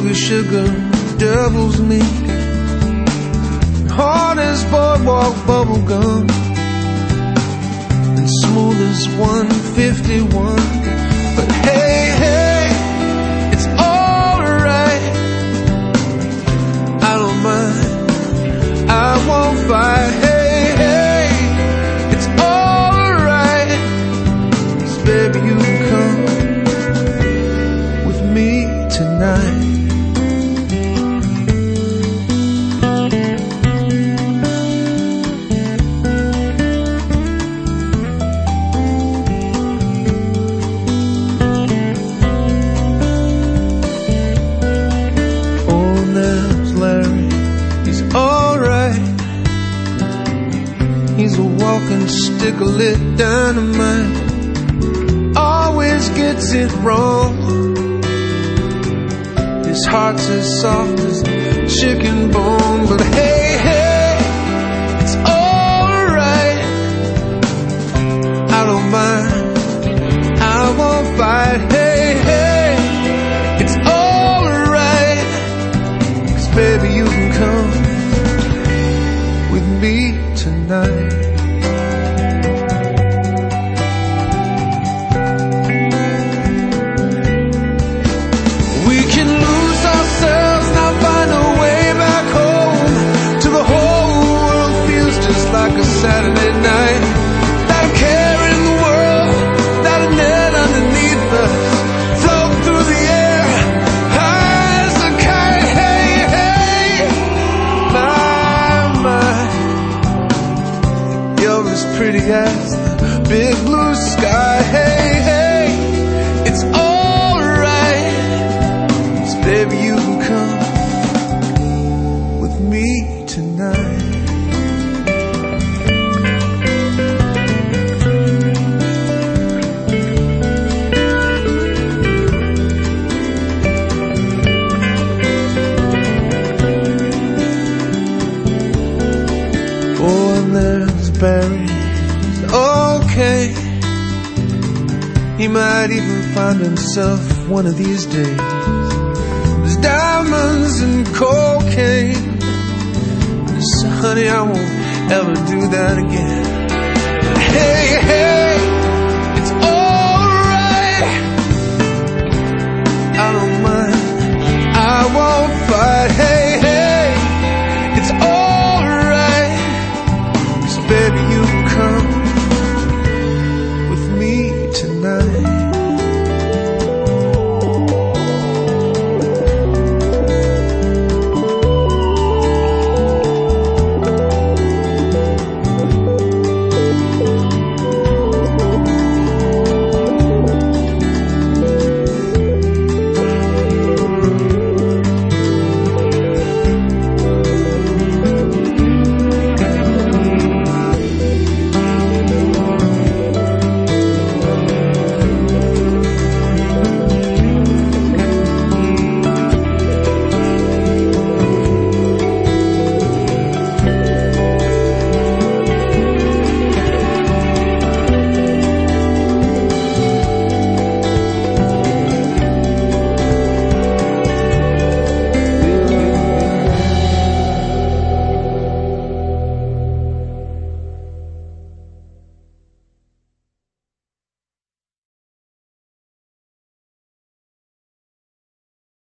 boogie sugar devil's me, hard as boardwalk bubble gum, and smooth as 151. But hey, hey, it's alright, I don't mind, I won't fight. Hey, hey, it's alright, 'cause baby you can come with me tonight. He's a walking stick of lit dynamite, always gets it wrong. His heart's as soft as chicken bone. But hey, hey, it's alright, I don't mind, I won't fight. Hey, hey, it's alright, 'cause baby you can come with me tonight. We can lose ourselves, now find a way back home, till the whole world feels just like a Saturday night. That I'm carrying the world, that a net underneath us, float through the air, high as a kite. Hey, hey, my, you're as pretty as the big blue sky. Hey, hey, it's alright, 'cause baby you can come with me tonight. Oh, and there's Barry, okay, he might even find himself one of these days. There's diamonds and cocaine. So honey, I won't ever do that again. Hey, hey,